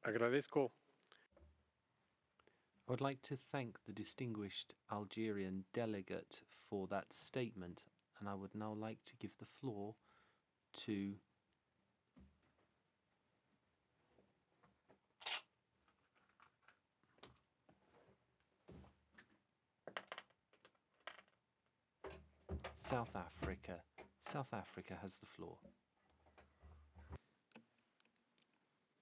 Agradezco. I would like to thank the distinguished Algerian delegate for that statement, and I would now like to give the floor to South Africa. South Africa has the floor.